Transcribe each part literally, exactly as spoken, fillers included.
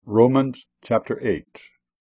Romans chapter eight.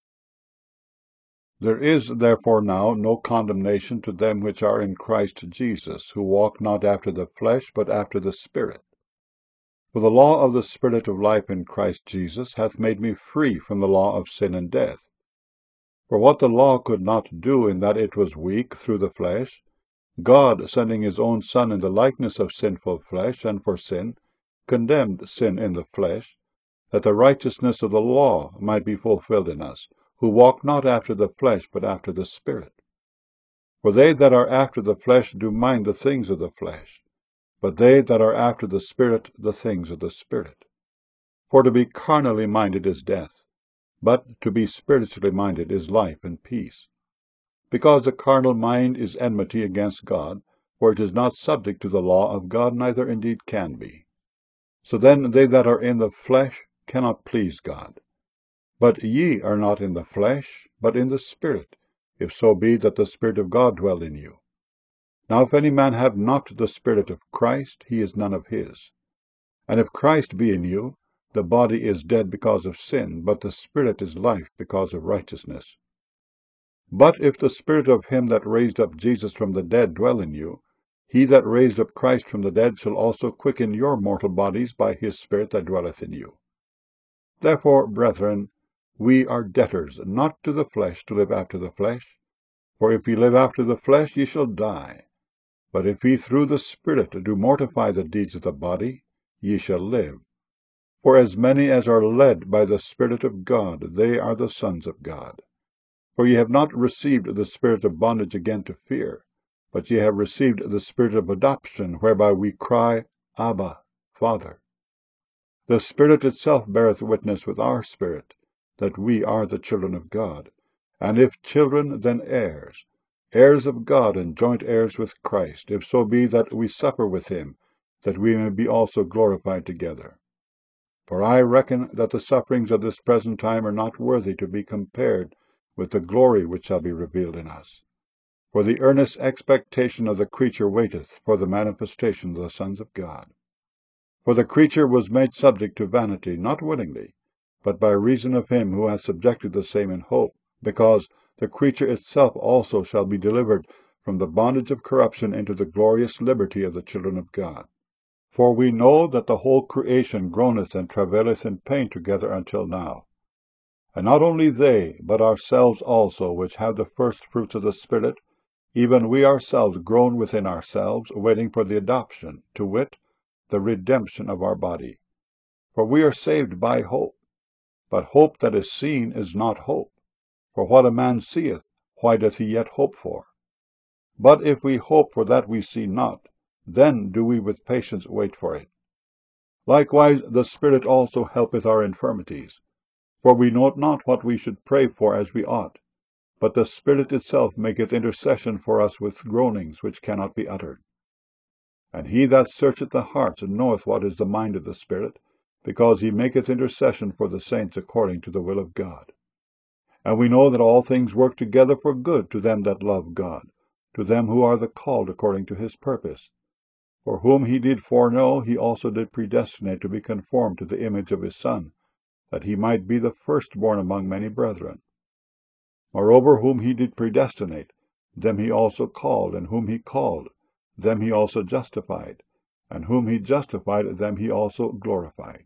There is therefore now no condemnation to them which are in Christ Jesus, who walk not after the flesh, but after the Spirit. For the law of the Spirit of life in Christ Jesus hath made me free from the law of sin and death. For what the law could not do in that it was weak through the flesh, God, sending his own Son in the likeness of sinful flesh, and for sin, condemned sin in the flesh, that the righteousness of the law might be fulfilled in us, who walk not after the flesh, but after the Spirit. For they that are after the flesh do mind the things of the flesh, but they that are after the Spirit the things of the Spirit. For to be carnally minded is death, but to be spiritually minded is life and peace. Because the carnal mind is enmity against God, for it is not subject to the law of God, neither indeed can be. So then they that are in the flesh cannot please God. But ye are not in the flesh, but in the Spirit, if so be that the Spirit of God dwell in you. Now if any man have not the Spirit of Christ, he is none of his. And if Christ be in you, the body is dead because of sin, but the Spirit is life because of righteousness. But if the Spirit of him that raised up Jesus from the dead dwell in you, he that raised up Christ from the dead shall also quicken your mortal bodies by his Spirit that dwelleth in you. Therefore, brethren, we are debtors, not to the flesh, to live after the flesh. For if ye live after the flesh, ye shall die. But if ye through the Spirit do mortify the deeds of the body, ye shall live. For as many as are led by the Spirit of God, they are the sons of God. For ye have not received the spirit of bondage again to fear, but ye have received the Spirit of adoption, whereby we cry, Abba, Father. The Spirit itself beareth witness with our spirit, that we are the children of God. And if children, then heirs, heirs of God, and joint heirs with Christ, if so be that we suffer with him, that we may be also glorified together. For I reckon that the sufferings of this present time are not worthy to be compared with the glory which shall be revealed in us. For the earnest expectation of the creature waiteth for the manifestation of the sons of God. For the creature was made subject to vanity, not willingly, but by reason of him who hath subjected the same in hope, because the creature itself also shall be delivered from the bondage of corruption into the glorious liberty of the children of God. For we know that the whole creation groaneth and travaileth in pain together until now. And not only they, but ourselves also, which have the first fruits of the Spirit, even we ourselves groan within ourselves, waiting for the adoption, to wit, the redemption of our body. For we are saved by hope. But hope that is seen is not hope. For what a man seeth, why doth he yet hope for? But if we hope for that we see not, then do we with patience wait for it. Likewise the Spirit also helpeth our infirmities. For we know not what we should pray for as we ought, but the Spirit itself maketh intercession for us with groanings which cannot be uttered. And he that searcheth the hearts knoweth what is the mind of the Spirit, because he maketh intercession for the saints according to the will of God. And we know that all things work together for good to them that love God, to them who are the called according to his purpose. For whom he did foreknow, he also did predestinate to be conformed to the image of his Son, that he might be the firstborn among many brethren. Moreover, whom he did predestinate, them he also called, and whom he called, them he also justified, and whom he justified, them he also glorified.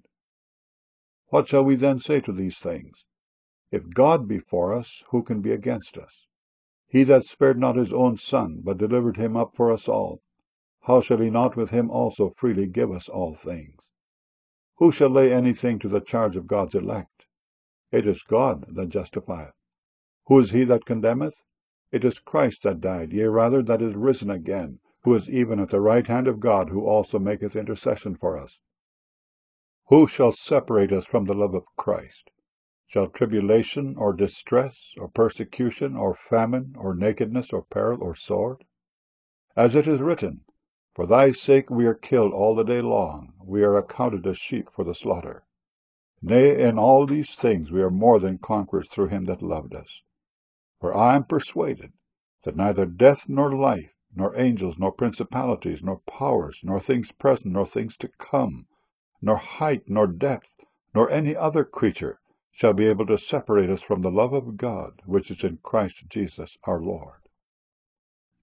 What shall we then say to these things? If God be for us, who can be against us? He that spared not his own Son, but delivered him up for us all, how shall he not with him also freely give us all things? Who shall lay anything to the charge of God's elect? It is God that justifieth. Who is he that condemneth? It is Christ that died, yea rather that is risen again, who is even at the right hand of God, who also maketh intercession for us. Who shall separate us from the love of Christ? Shall tribulation, or distress, or persecution, or famine, or nakedness, or peril, or sword? As it is written, For thy sake we are killed all the day long, we are accounted as sheep for the slaughter. Nay, in all these things we are more than conquerors through him that loved us. For I am persuaded that neither death nor life, nor angels, nor principalities, nor powers, nor things present, nor things to come, nor height, nor depth, nor any other creature shall be able to separate us from the love of God, which is in Christ Jesus our Lord.